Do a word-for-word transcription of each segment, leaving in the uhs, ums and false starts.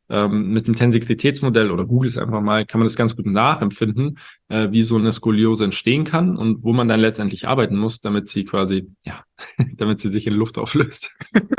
ähm, mit dem Tensiklitätsmodell oder Google es einfach mal, kann man das ganz gut nachempfinden, äh, wie so eine Skoliose entstehen kann und wo man dann letztendlich arbeiten muss, damit sie quasi, ja, damit sie sich in Luft auflöst.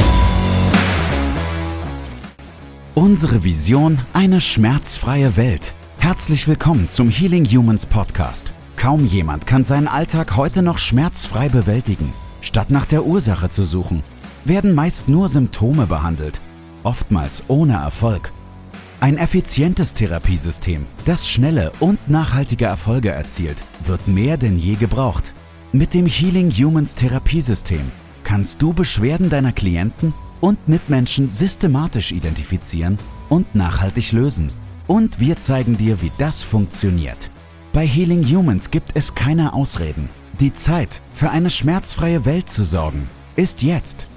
Unsere Vision: eine schmerzfreie Welt. Herzlich willkommen zum Healing Humans Podcast. Kaum jemand kann seinen Alltag heute noch schmerzfrei bewältigen. Statt nach der Ursache zu suchen, werden meist nur Symptome behandelt, oftmals ohne Erfolg. Ein effizientes Therapiesystem, das schnelle und nachhaltige Erfolge erzielt, wird mehr denn je gebraucht. Mit dem Healing Humans Therapiesystem kannst du Beschwerden deiner Klienten und Mitmenschen systematisch identifizieren und nachhaltig lösen. Und wir zeigen dir, wie das funktioniert. Bei Healing Humans gibt es keine Ausreden. Die Zeit, für eine schmerzfreie Welt zu sorgen, ist jetzt.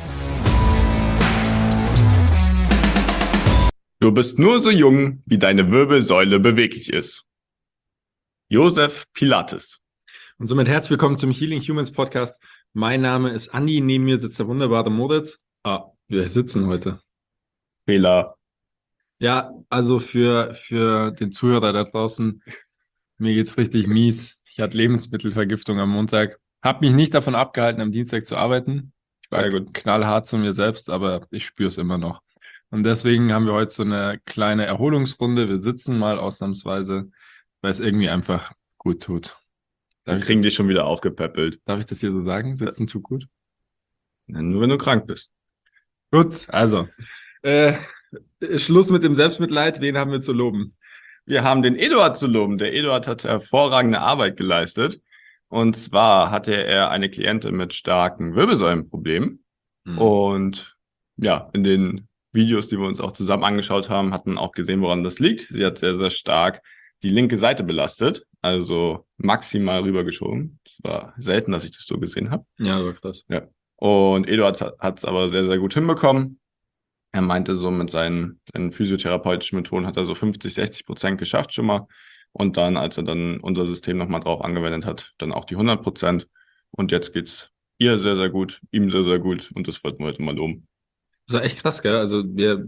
Du bist nur so jung, wie deine Wirbelsäule beweglich ist. Josef Pilates. Und somit herzlich willkommen zum Healing Humans Podcast. Mein Name ist Andi, neben mir sitzt der wunderbare Moritz. Ah, wir sitzen heute. Fehler. Ja, also für, für den Zuhörer da draußen, mir geht's richtig mies. Ich hatte Lebensmittelvergiftung am Montag. Hab mich nicht davon abgehalten, am Dienstag zu arbeiten. Ich war gut knallhart zu mir selbst, aber ich spüre es immer noch. Und deswegen haben wir heute so eine kleine Erholungsrunde. Wir sitzen mal ausnahmsweise, weil es irgendwie einfach gut tut. Dann kriegen die schon wieder aufgepäppelt. Darf ich das hier so sagen? Sitzen tut gut? Ja, nur wenn du krank bist. Gut, also äh, Schluss mit dem Selbstmitleid. Wen haben wir zu loben? Wir haben den Eduard zu loben. Der Eduard hat hervorragende Arbeit geleistet. Und zwar hatte er eine Klientin mit starken Wirbelsäulenproblemen. Mhm. Und ja, in den Videos, die wir uns auch zusammen angeschaut haben, hatten auch gesehen, woran das liegt. Sie hat sehr, sehr stark die linke Seite belastet, also maximal rübergeschoben. Es war selten, dass ich das so gesehen habe. Ja, war krass. Ja. Und Eduard hat es aber sehr, sehr gut hinbekommen. Er meinte so, mit seinen, seinen physiotherapeutischen Methoden hat er so fünfzig, sechzig Prozent geschafft schon mal. Und dann, als er dann unser System nochmal drauf angewendet hat, dann auch die hundert Prozent. Und jetzt geht's ihr sehr, sehr gut, ihm sehr, sehr gut. Und das wollten wir heute mal loben. Das war echt krass, gell? Also wir,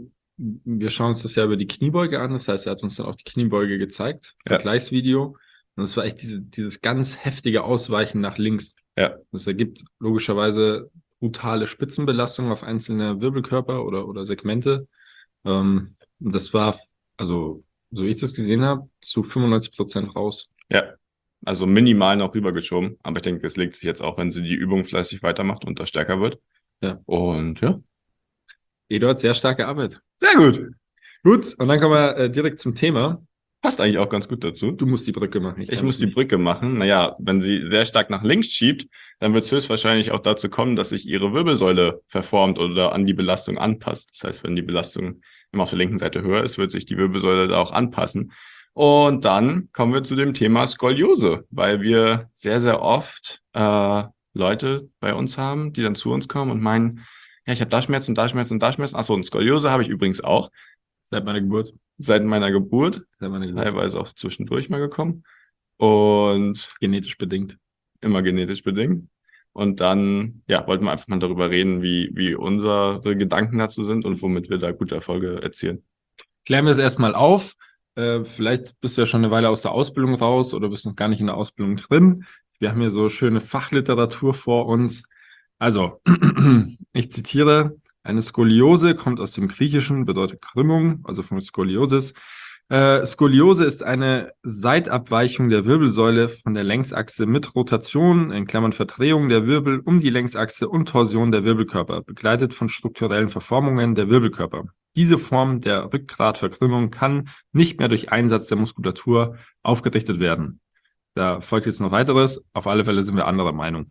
wir schauen uns das ja über die Kniebeuge an. Das heißt, er hat uns dann auch die Kniebeuge gezeigt, ja. Vergleichsvideo. Und es war echt diese, dieses ganz heftige Ausweichen nach links. Ja. Das ergibt logischerweise brutale Spitzenbelastung auf einzelne Wirbelkörper oder, oder Segmente. Ähm, das war, also so wie ich das gesehen habe, zu fünfundneunzig Prozent raus. Ja, also minimal noch rübergeschoben. Aber ich denke, es legt sich jetzt auch, wenn sie die Übung fleißig weitermacht und da stärker wird. Ja. Und ja. Eduard, sehr starke Arbeit. Sehr gut. Gut, und dann kommen wir äh, direkt zum Thema. Passt eigentlich auch ganz gut dazu. Du musst die Brücke machen. Ich, ich muss die Brücke machen. Naja, wenn sie sehr stark nach links schiebt, dann wird es höchstwahrscheinlich auch dazu kommen, dass sich ihre Wirbelsäule verformt oder an die Belastung anpasst. Das heißt, wenn die Belastung immer auf der linken Seite höher ist, wird sich die Wirbelsäule da auch anpassen. Und dann kommen wir zu dem Thema Skoliose, weil wir sehr, sehr oft äh, Leute bei uns haben, die dann zu uns kommen und meinen, ja, ich habe da Schmerzen, da Schmerzen und da Schmerzen. Achso, und Skoliose habe ich übrigens auch. Seit meiner Geburt. Seit meiner Geburt. Seit meiner Geburt. Teilweise auch zwischendurch mal gekommen. Und genetisch bedingt. Immer genetisch bedingt. Und dann, ja, wollten wir einfach mal darüber reden, wie, wie unsere Gedanken dazu sind und womit wir da gute Erfolge erzielen. Klären wir es erstmal auf. Äh, vielleicht bist du ja schon eine Weile aus der Ausbildung raus oder bist noch gar nicht in der Ausbildung drin. Wir haben hier so schöne Fachliteratur vor uns. Also, ich zitiere, eine Skoliose kommt aus dem Griechischen, bedeutet Krümmung, also von Skoliosis. Äh, Skoliose ist eine Seitabweichung der Wirbelsäule von der Längsachse mit Rotation, in Klammern Verdrehung der Wirbel um die Längsachse und Torsion der Wirbelkörper, begleitet von strukturellen Verformungen der Wirbelkörper. Diese Form der Rückgratverkrümmung kann nicht mehr durch Einsatz der Muskulatur aufgerichtet werden. Da folgt jetzt noch weiteres. Auf alle Fälle sind wir anderer Meinung.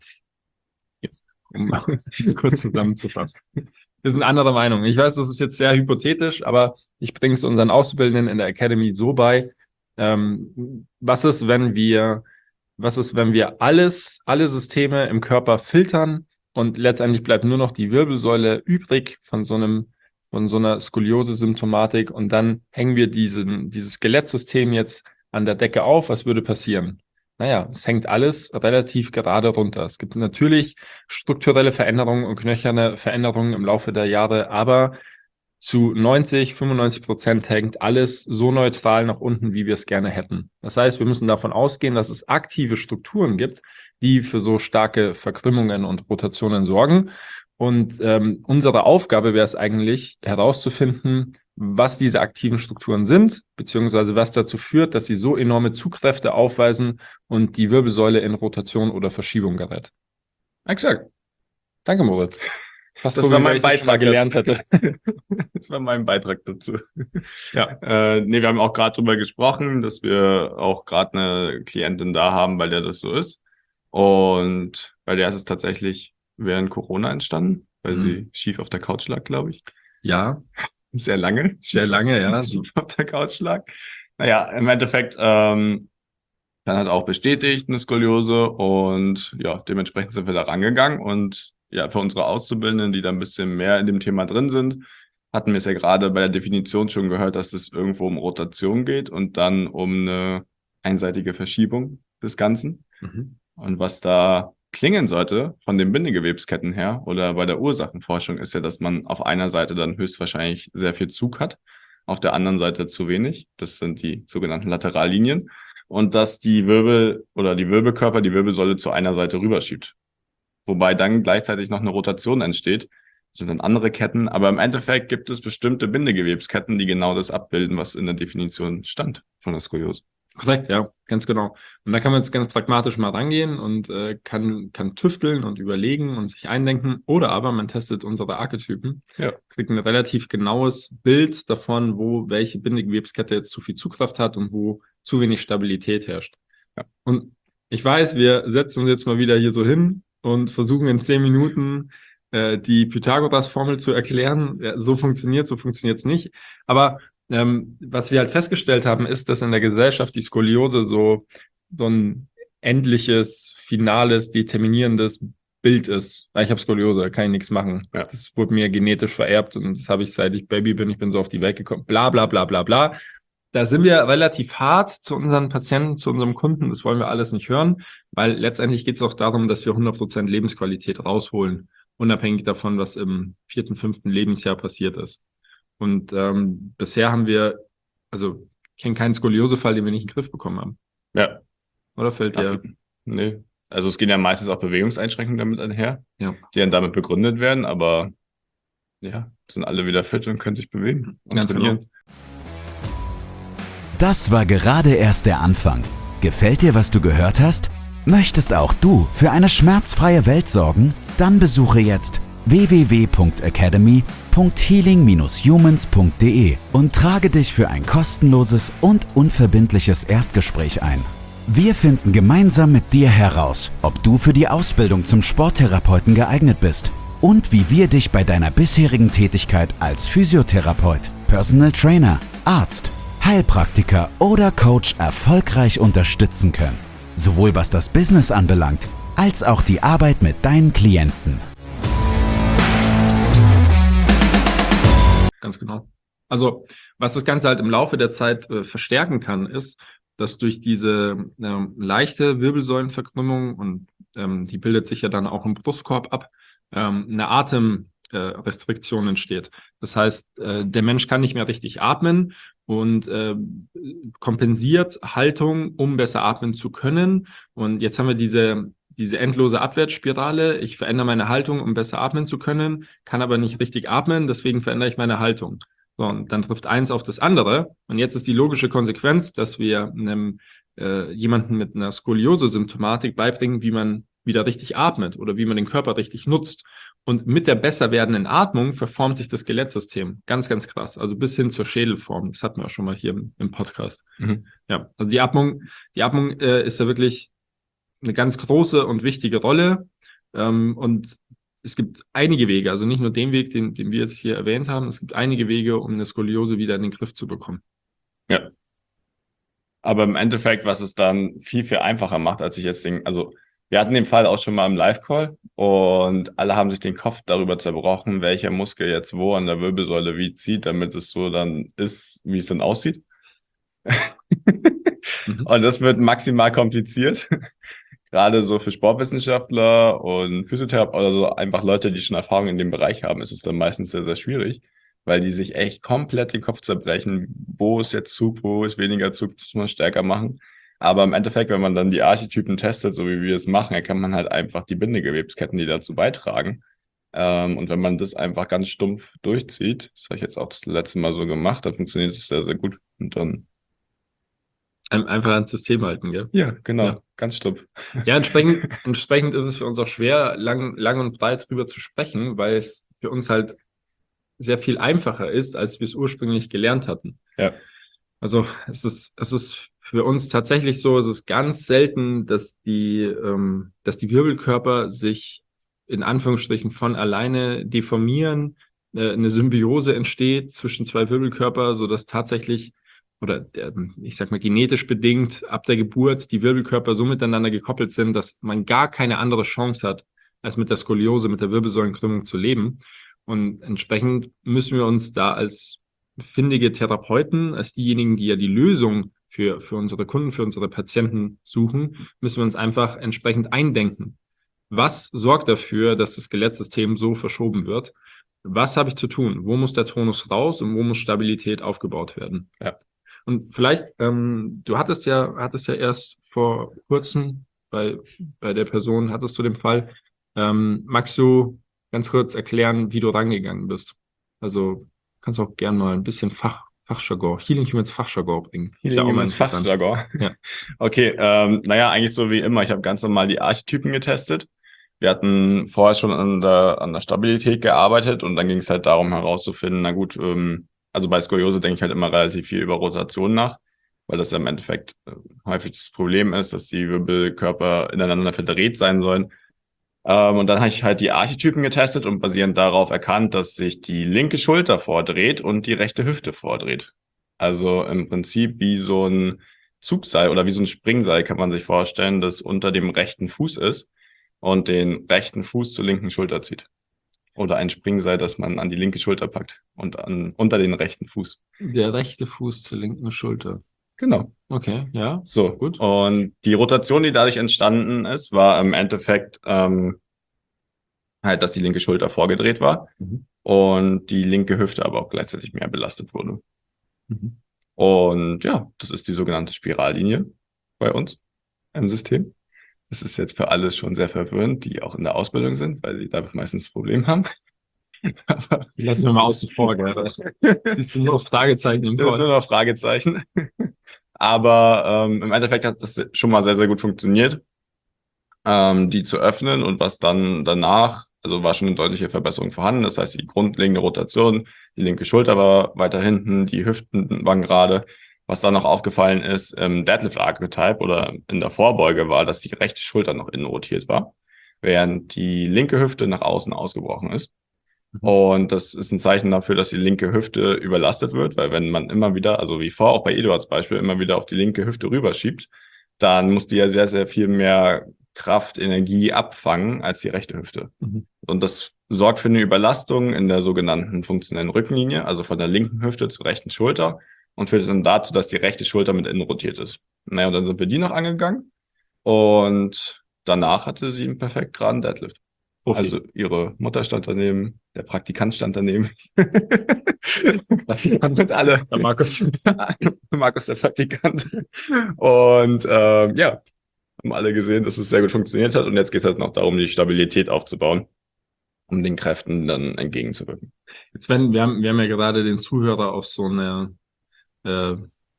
Um es kurz zusammenzufassen. Wir sind anderer Meinung. Ich weiß, das ist jetzt sehr hypothetisch, aber ich bringe es unseren Auszubildenden in der Academy so bei. Ähm, was ist, wenn wir, was ist, wenn wir alles, alle Systeme im Körper filtern und letztendlich bleibt nur noch die Wirbelsäule übrig von so einem, von so einer Skoliose-Symptomatik und dann hängen wir diesen, dieses Skelettsystem jetzt an der Decke auf. Was würde passieren? Naja, es hängt alles relativ gerade runter. Es gibt natürlich strukturelle Veränderungen und knöcherne Veränderungen im Laufe der Jahre, aber zu neunzig, fünfundneunzig Prozent hängt alles so neutral nach unten, wie wir es gerne hätten. Das heißt, wir müssen davon ausgehen, dass es aktive Strukturen gibt, die für so starke Verkrümmungen und Rotationen sorgen. Und ähm, unsere Aufgabe wäre es eigentlich, herauszufinden, was diese aktiven Strukturen sind, beziehungsweise was dazu führt, dass sie so enorme Zugkräfte aufweisen und die Wirbelsäule in Rotation oder Verschiebung gerät. Exakt. Danke, Moritz. Fast Das so, war wie mein ich das schon mal Beitrag gelernt hätte. Das war mein Beitrag dazu. Ja. Äh, nee, wir haben auch gerade drüber gesprochen, dass wir auch gerade eine Klientin da haben, bei der das so ist. Und bei der ist es tatsächlich während Corona entstanden, weil Mhm. sie schief auf der Couch lag, glaube ich. Ja, Sehr lange. sehr lange, ja. Schief auf der Couch lag. Naja, im Endeffekt ähm, dann hat auch bestätigt eine Skoliose und ja, dementsprechend sind wir da rangegangen und ja, für unsere Auszubildenden, die da ein bisschen mehr in dem Thema drin sind, hatten wir es ja gerade bei der Definition schon gehört, dass es irgendwo um Rotation geht und dann um eine einseitige Verschiebung des Ganzen. Mhm. Und was da klingen sollte von den Bindegewebsketten her oder bei der Ursachenforschung ist ja, dass man auf einer Seite dann höchstwahrscheinlich sehr viel Zug hat, auf der anderen Seite zu wenig. Das sind die sogenannten Laterallinien. Und dass die Wirbel oder die Wirbelkörper die Wirbelsäule zu einer Seite rüberschiebt. Wobei dann gleichzeitig noch eine Rotation entsteht. Das sind dann andere Ketten. Aber im Endeffekt gibt es bestimmte Bindegewebsketten, die genau das abbilden, was in der Definition stand von der Skoliose. Korrekt, ja, ganz genau. Und da kann man jetzt ganz pragmatisch mal rangehen und äh, kann, kann tüfteln und überlegen und sich eindenken. Oder aber man testet unsere Archetypen, Ja. kriegt ein relativ genaues Bild davon, wo welche Bindegewebskette jetzt zu viel Zugkraft hat und wo zu wenig Stabilität herrscht. Ja. Und ich weiß, wir setzen uns jetzt mal wieder hier so hin und versuchen in zehn Minuten äh, die Pythagoras-Formel zu erklären. Ja, so funktioniert, so funktioniert es nicht. Aber ähm, was wir halt festgestellt haben, ist, dass in der Gesellschaft die Skoliose so, so ein endliches, finales, determinierendes Bild ist. Ich habe Skoliose, da kann ich nichts machen. Ja. Das wurde mir genetisch vererbt und das habe ich, seit ich Baby bin, ich bin so auf die Welt gekommen. Bla bla bla bla bla. Da sind wir relativ hart zu unseren Patienten, zu unserem Kunden. Das wollen wir alles nicht hören, weil letztendlich geht es auch darum, dass wir hundert Prozent Lebensqualität rausholen, unabhängig davon, was im vierten, fünften Lebensjahr passiert ist. Und ähm, bisher haben wir, also ich kenne keinen Skoliosefall, den wir nicht in den Griff bekommen haben. Ja. Oder fällt dir? Nee. Also es gehen ja meistens auch Bewegungseinschränkungen damit einher, Ja. die dann damit begründet werden, aber ja, sind alle wieder fit und können sich bewegen und Ganz trainieren. genau. Das war gerade erst der Anfang. Gefällt dir, was du gehört hast? Möchtest auch du für eine schmerzfreie Welt sorgen? Dann besuche jetzt w w w punkt academy punkt healing dash humans punkt d e und trage dich für ein kostenloses und unverbindliches Erstgespräch ein. Wir finden gemeinsam mit dir heraus, ob du für die Ausbildung zum Sporttherapeuten geeignet bist und wie wir dich bei deiner bisherigen Tätigkeit als Physiotherapeut, Personal Trainer, Arzt, Heilpraktiker oder Coach erfolgreich unterstützen können. Sowohl was das Business anbelangt, als auch die Arbeit mit deinen Klienten. Ganz genau. Also, was das Ganze halt im Laufe der Zeit äh, verstärken kann, ist, dass durch diese ähm, leichte Wirbelsäulenverkrümmung, und ähm, die bildet sich ja dann auch im Brustkorb ab, ähm, eine Atemrestriktion äh, entsteht. Das heißt, äh, der Mensch kann nicht mehr richtig atmen und äh, kompensiert Haltung, um besser atmen zu können. Und jetzt haben wir diese diese endlose Abwärtsspirale. Ich verändere meine Haltung, um besser atmen zu können, kann aber nicht richtig atmen, deswegen verändere ich meine Haltung. So, und dann trifft eins auf das andere. Und jetzt ist die logische Konsequenz, dass wir einem äh, jemanden mit einer Skoliose-Symptomatik beibringen, wie man wieder richtig atmet oder wie man den Körper richtig nutzt. Und mit der besser werdenden Atmung verformt sich das Skelettsystem. Ganz, ganz krass. Also bis hin zur Schädelform. Das hatten wir auch schon mal hier im, im Podcast. Mhm. Ja, also die Atmung, die Atmung äh, ist ja wirklich eine ganz große und wichtige Rolle. Ähm, und es gibt einige Wege, also nicht nur den Weg, den, den wir jetzt hier erwähnt haben, es gibt einige Wege, um eine Skoliose wieder in den Griff zu bekommen. Ja. Aber im Endeffekt, was es dann viel, viel einfacher macht, als ich jetzt den, also wir hatten den Fall auch schon mal im Live-Call und alle haben sich den Kopf darüber zerbrochen, welcher Muskel jetzt wo an der Wirbelsäule wie zieht, damit es so dann ist, wie es dann aussieht. Mhm. Und das wird maximal kompliziert. Gerade so für Sportwissenschaftler und Physiotherapeuten oder so einfach Leute, die schon Erfahrung in dem Bereich haben, ist es dann meistens sehr, sehr schwierig. weil die sich echt komplett den Kopf zerbrechen. Wo ist jetzt Zug, wo ist weniger Zug, das muss man stärker machen. Aber im Endeffekt, wenn man dann die Archetypen testet, so wie wir es machen, erkennt man halt einfach die Bindegewebsketten, die dazu beitragen. Ähm, und wenn man das einfach ganz stumpf durchzieht, das habe ich jetzt auch das letzte Mal so gemacht, dann funktioniert es sehr, sehr gut. Und dann Ein- Einfach ans System halten, gell? ja, genau, Ja. ganz stumpf. Ja, entsprechend, entsprechend ist es für uns auch schwer, lang, lang und breit drüber zu sprechen, weil es für uns halt sehr viel einfacher ist, als wir es ursprünglich gelernt hatten. Ja. Also es ist, es ist für uns tatsächlich so, es ist ganz selten, dass die, ähm, dass die Wirbelkörper sich in Anführungsstrichen von alleine deformieren, äh, eine Symbiose entsteht zwischen zwei Wirbelkörper, so dass tatsächlich oder der, ich sag mal genetisch bedingt ab der Geburt die Wirbelkörper so miteinander gekoppelt sind, dass man gar keine andere Chance hat, als mit der Skoliose, mit der Wirbelsäulenkrümmung zu leben. Und entsprechend müssen wir uns da als findige Therapeuten, als diejenigen, die ja die Lösung für, für unsere Kunden, für unsere Patienten suchen, müssen wir uns einfach entsprechend eindenken. Was sorgt dafür, dass das Skelettsystem so verschoben wird? Was habe ich zu tun? Wo muss der Tonus raus und wo muss Stabilität aufgebaut werden? Ja. Und vielleicht, ähm, du hattest ja, hattest ja erst vor kurzem bei, bei der Person, hattest du den Fall, ähm, magst du ganz kurz erklären, wie du rangegangen bist? Also kannst du auch gerne mal ein bisschen Fach, Fachjargon, Healing Humans Fachjargon bringen. Ist ja auch mal Fachjargon. Ja. Okay, ähm, naja, eigentlich so wie immer. Ich habe ganz normal die Archetypen getestet. Wir hatten vorher schon an der, an der Stabilität gearbeitet und dann ging es halt darum herauszufinden, na gut, ähm, also bei Skoliose denke ich halt immer relativ viel über Rotation nach, weil das ja im Endeffekt äh, häufig das Problem ist, dass die Wirbelkörper ineinander verdreht sein sollen. Ähm, und dann habe ich halt die Archetypen getestet und basierend darauf erkannt, dass sich die linke Schulter vordreht und die rechte Hüfte vordreht. Also im Prinzip wie so ein Zugseil oder wie so ein Springseil kann man sich vorstellen, das unter dem rechten Fuß ist und den rechten Fuß zur linken Schulter zieht. Oder ein Springseil, das man an die linke Schulter packt und an, unter den rechten Fuß. Der rechte Fuß zur linken Schulter. Genau. Okay, ja. So, Gut. Und die Rotation, die dadurch entstanden ist, war im Endeffekt ähm, halt, dass die linke Schulter vorgedreht war Mhm. und die linke Hüfte aber auch gleichzeitig mehr belastet wurde. Mhm. Und ja, das ist die sogenannte Spirallinie bei uns im System. Das ist jetzt für alle schon sehr verwirrend, die auch in der Ausbildung sind, weil sie damit meistens ein Problem haben. Aber lassen wir mal außen vor, gell? Das sind nur Fragezeichen im nur Code. noch Fragezeichen. Aber ähm, im Endeffekt hat das schon mal sehr, sehr gut funktioniert, ähm, die zu öffnen. Und was dann danach, also war schon eine deutliche Verbesserung vorhanden. Das heißt, die grundlegende Rotation, die linke Schulter war weiter hinten, die Hüften waren gerade. Was dann noch aufgefallen ist, im Deadlift-Archetype oder in der Vorbeuge war, dass die rechte Schulter noch innen rotiert war, während die linke Hüfte nach außen ausgebrochen ist. Mhm. Und das ist ein Zeichen dafür, dass die linke Hüfte überlastet wird, weil wenn man immer wieder, also wie vor auch bei Eduards Beispiel, immer wieder auf die linke Hüfte rüberschiebt, dann muss die ja sehr, sehr viel mehr Kraft, Energie abfangen als die rechte Hüfte. Mhm. Und das sorgt für eine Überlastung in der sogenannten funktionellen Rückenlinie, also von der linken Hüfte zur rechten Schulter und führt dann dazu, dass die rechte Schulter mit innen rotiert ist. Naja, und dann sind wir die noch angegangen und danach hatte sie einen perfekt geraden Deadlift. Profi. Also ihre Mutter stand daneben, der Praktikant stand daneben. Praktikant sind alle. Der Markus. Markus der Praktikant. Und ähm, ja, haben alle gesehen, dass es sehr gut funktioniert hat. Und jetzt geht es halt noch darum, die Stabilität aufzubauen, um den Kräften dann entgegenzuwirken. Jetzt wenn, wir haben, wir haben ja gerade den Zuhörer auf so eine äh,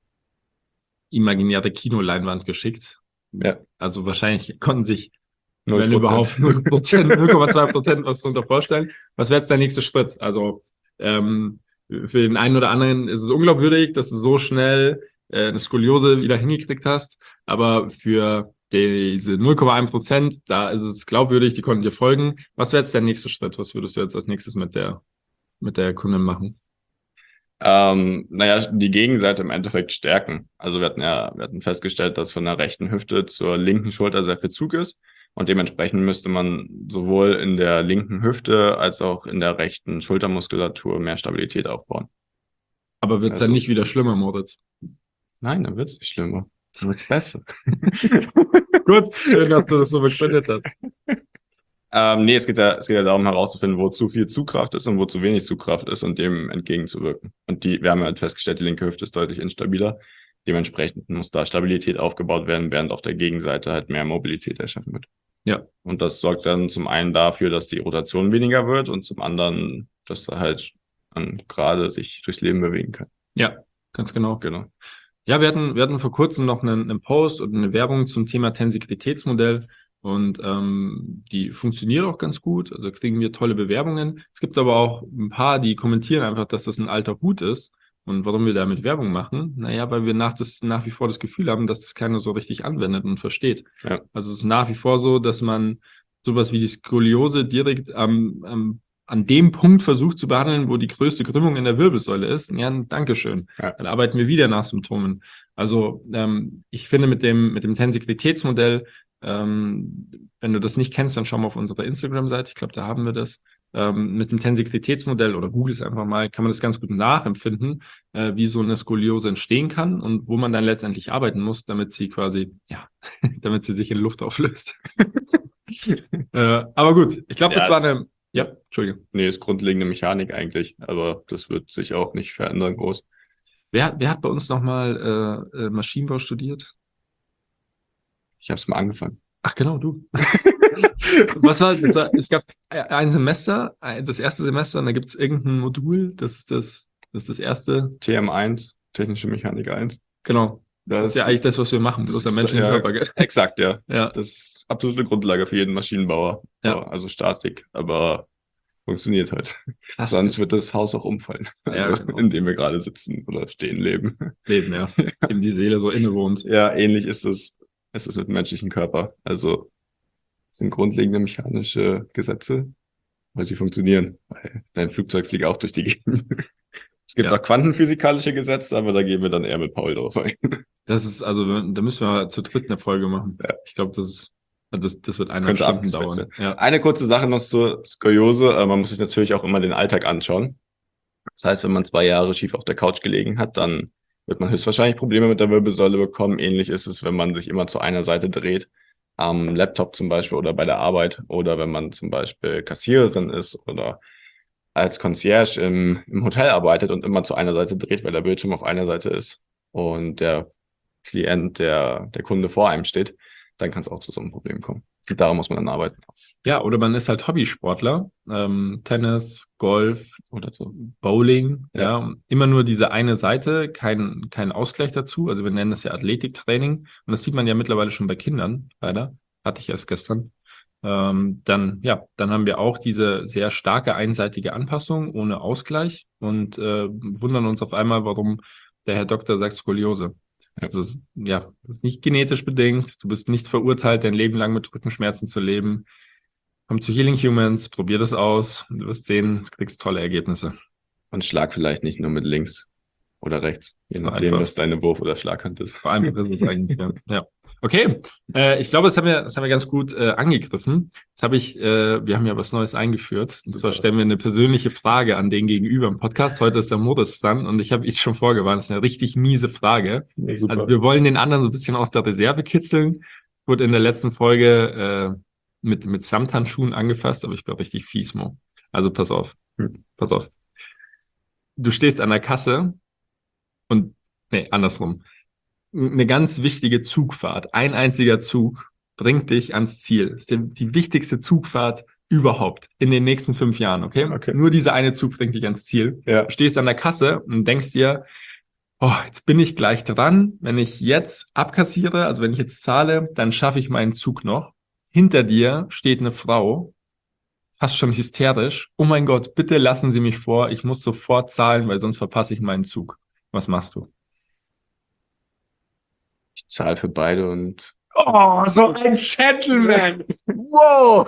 imaginäre Kinoleinwand geschickt. Ja. Also wahrscheinlich konnten sich, null wenn überhaupt, null Prozent, null Komma zwei Prozent was darunter vorstellen. Was wäre jetzt der nächste Schritt? Also ähm, für den einen oder anderen ist es unglaubwürdig, dass du so schnell äh, eine Skoliose wieder hingekriegt hast, aber für diese null Komma eins Prozent, da ist es glaubwürdig, die konnten dir folgen. Was wäre jetzt der nächste Schritt? Was würdest du jetzt als nächstes mit der, mit der Kundin machen? Ähm, naja, die Gegenseite im Endeffekt stärken. Also wir hatten ja, wir hatten festgestellt, dass von der rechten Hüfte zur linken Schulter sehr viel Zug ist und dementsprechend müsste man sowohl in der linken Hüfte als auch in der rechten Schultermuskulatur mehr Stabilität aufbauen. Aber wird es Also- dann nicht wieder schlimmer, Moritz? Nein, dann wird es nicht schlimmer. Dann wird es besser. Gut, schön, dass du das so begründet hast. Ähm, nee, es geht, ja, es geht ja darum herauszufinden, wo zu viel Zugkraft ist und wo zu wenig Zugkraft ist und dem entgegenzuwirken. Und die, wir haben ja festgestellt, die linke Hüfte ist deutlich instabiler. Dementsprechend muss da Stabilität aufgebaut werden, während auf der Gegenseite halt mehr Mobilität erschaffen wird. Ja. Und das sorgt dann zum einen dafür, dass die Rotation weniger wird und zum anderen, dass er halt gerade sich durchs Leben bewegen kann. Ja, ganz genau. Genau. Ja, wir hatten, wir hatten vor kurzem noch einen, einen Post und eine Werbung zum Thema Tensiklitätsmodell und ähm, die funktioniert auch ganz gut, also kriegen wir tolle Bewerbungen. Es gibt aber auch ein paar, die kommentieren einfach, dass das ein alter Hut ist. Und warum wir damit Werbung machen? Naja, weil wir nach, das, nach wie vor das Gefühl haben, dass das keiner so richtig anwendet und versteht. Ja. Also es ist nach wie vor so, dass man sowas wie die Skoliose direkt am, am an dem Punkt versucht zu behandeln, wo die größte Krümmung in der Wirbelsäule ist. Ja, Dankeschön. Ja. Dann arbeiten wir wieder nach Symptomen. Also ähm, ich finde mit dem mit dem Tensiklitätsmodell, ähm, wenn du das nicht kennst, dann schau mal auf unserer Instagram-Seite. Ich glaube, da haben wir das. Ähm, mit dem Tensiklitätsmodell oder google es einfach mal, kann man das ganz gut nachempfinden, äh, wie so eine Skoliose entstehen kann und wo man dann letztendlich arbeiten muss, damit sie quasi, ja, damit sie sich in Luft auflöst. äh, aber gut, ich glaube, Ja, das war eine, ja, Entschuldigung. Nee, ist grundlegende Mechanik eigentlich, aber das wird sich auch nicht verändern groß. Wer, wer hat bei uns nochmal äh, äh, Maschinenbau studiert? Ich habe es mal angefangen. Ach genau, du. Was war, das war, es gab ein Semester, das erste Semester, und da gibt es irgendein Modul, das ist das, das ist das erste. T M eins, Technische Mechanik eins. Genau. Das, das ist ja eigentlich das, was wir machen, bloß der menschliche Körper. Gell? Exakt, ja. ja. Das ist absolute Grundlage für jeden Maschinenbauer. Ja. Also Statik, aber funktioniert halt. Das Sonst wird das Haus auch umfallen, ja, also, genau. in dem wir gerade sitzen oder stehen, leben. Leben, ja. Dem die Seele so innewohnt. Ja, ähnlich ist es, ist es mit dem menschlichen Körper. Also es sind grundlegende mechanische Gesetze, weil sie funktionieren. Weil dein Flugzeug fliegt auch durch die Gegend. Es gibt Ja. auch quantenphysikalische Gesetze, aber da gehen wir dann eher mit Paul drauf ein. Das ist, also, da müssen wir zu dritt eine Folge machen. Ja. Ich glaube, das ist, das, das wird eineinhalb Könnte Stunden dauern. Ja. Eine kurze Sache noch zur Skoliose. Äh, Man muss sich natürlich auch immer den Alltag anschauen. Das heißt, wenn man zwei Jahre schief auf der Couch gelegen hat, dann wird man höchstwahrscheinlich Probleme mit der Wirbelsäule bekommen. Ähnlich ist es, wenn man sich immer zu einer Seite dreht, am Laptop zum Beispiel oder bei der Arbeit oder wenn man zum Beispiel Kassiererin ist oder als Concierge im, im Hotel arbeitet und immer zu einer Seite dreht, weil der Bildschirm auf einer Seite ist und der Klient, der, der Kunde vor einem steht, dann kann es auch zu so einem Problem kommen. Und daran muss man dann arbeiten. Ja, oder man ist halt Hobbysportler, ähm, Tennis, Golf, Oder so. Bowling, ja. Ja. Immer nur diese eine Seite, kein, kein Ausgleich dazu. Also wir nennen das ja Athletiktraining. Und das sieht man ja mittlerweile schon bei Kindern, leider. Hatte ich erst gestern. Ähm, dann, ja, dann haben wir auch diese sehr starke einseitige Anpassung ohne Ausgleich und äh, wundern uns auf einmal, warum der Herr Doktor sagt Skoliose. Also es- ja, das ist nicht genetisch bedingt. Du bist nicht verurteilt, dein Leben lang mit Rückenschmerzen zu leben. Komm zu Healing Humans, probier das aus und du wirst sehen, du kriegst tolle Ergebnisse. Und schlag vielleicht nicht nur mit links oder rechts, je So nachdem, einfach. was deine Wurf- oder Schlaghand ist. Vor allem ist es eigentlich, ja. ja. Okay, äh, ich glaube, das haben wir, das haben wir ganz gut äh, angegriffen. Jetzt habe ich, äh, wir haben ja was Neues eingeführt. Und Super. zwar stellen wir eine persönliche Frage an den Gegenüber im Podcast. Heute ist der Moritz dran und ich habe ich schon vorgewarnt, das ist eine richtig miese Frage. Ja, super. Also wir wollen den anderen so ein bisschen aus der Reserve kitzeln. Wurde in der letzten Folge äh, mit, mit Samthandschuhen angefasst, aber ich bin richtig fies, Mo. Also pass auf, Hm. pass auf. Du stehst an der Kasse und, nee, andersrum. Eine ganz wichtige Zugfahrt, ein einziger Zug bringt dich ans Ziel. Das ist die, die wichtigste Zugfahrt überhaupt in den nächsten fünf Jahren, okay? Okay. Nur dieser eine Zug bringt dich ans Ziel. Ja. Du stehst an der Kasse und denkst dir, oh, jetzt bin ich gleich dran. Wenn ich jetzt abkassiere, also wenn ich jetzt zahle, dann schaffe ich meinen Zug noch. Hinter dir steht eine Frau, fast schon hysterisch. Oh mein Gott, bitte lassen Sie mich vor. Ich muss sofort zahlen, weil sonst verpasse ich meinen Zug. Was machst du? Ich zahle für beide und Oh, so ein Gentleman! Wow!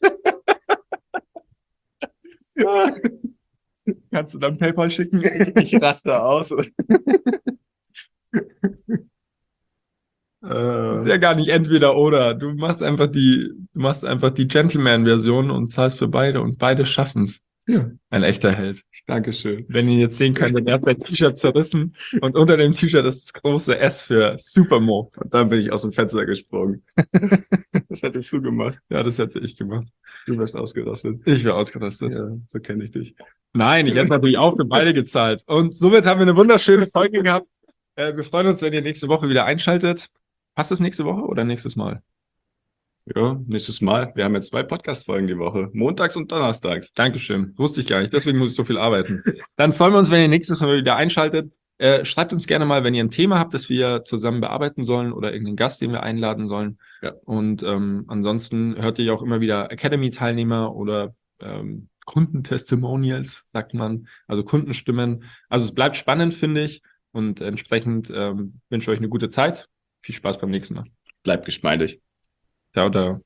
Kannst du dann PayPal schicken? ich raste aus. Das ist ja gar nicht entweder oder. Du machst einfach die, du machst einfach die Gentleman-Version und zahlst für beide und beide schaffen's. Ja. Ein echter Held. Dankeschön. Wenn ihr jetzt sehen könnt, dann hat sein T-Shirt zerrissen und unter dem T-Shirt ist das große S für Supermo. Und dann bin ich aus dem Fenster gesprungen. Das hättest du gemacht. Ja, das hätte ich gemacht. Du wärst ausgerastet. Ich wäre ausgerastet. Ja, so kenne ich dich. Nein, ich hätte natürlich auch für beide gezahlt. Und somit haben wir eine wunderschöne Folge gehabt. Äh, wir freuen uns, wenn ihr nächste Woche wieder einschaltet. Passt es nächste Woche oder nächstes Mal? Ja, nächstes Mal. Wir haben jetzt zwei Podcast-Folgen die Woche. Montags und donnerstags. Dankeschön. Wusste ich gar nicht. Deswegen muss ich so viel arbeiten. Dann freuen wir uns, wenn ihr nächstes Mal wieder einschaltet. Äh, schreibt uns gerne mal, wenn ihr ein Thema habt, das wir zusammen bearbeiten sollen oder irgendeinen Gast, den wir einladen sollen. Ja. Und ähm, ansonsten hört ihr ja auch immer wieder Academy-Teilnehmer oder ähm, Kundentestimonials, sagt man, also Kundenstimmen. Also es bleibt spannend, finde ich. Und entsprechend ähm, wünsche ich euch eine gute Zeit. Viel Spaß beim nächsten Mal. Bleibt geschmeidig. Ciao, ciao.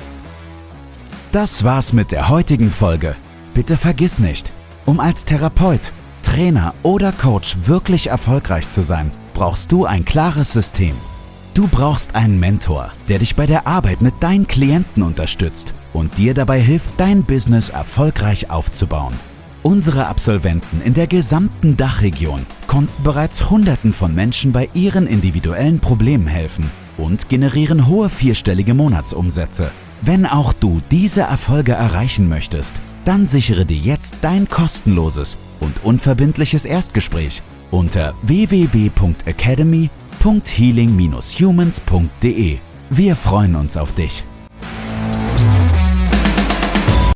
Das war's mit der heutigen Folge. Bitte vergiss nicht, um als Therapeut, Trainer oder Coach wirklich erfolgreich zu sein, brauchst du ein klares System. Du brauchst einen Mentor, der dich bei der Arbeit mit deinen Klienten unterstützt und dir dabei hilft, dein Business erfolgreich aufzubauen. Unsere Absolventen in der gesamten Dachregion konnten bereits Hunderten von Menschen bei ihren individuellen Problemen helfen und generieren hohe vierstellige Monatsumsätze. Wenn auch du diese Erfolge erreichen möchtest, dann sichere dir jetzt dein kostenloses und unverbindliches Erstgespräch unter w w w punkt academy punkt healing dash humans punkt de. Wir freuen uns auf dich.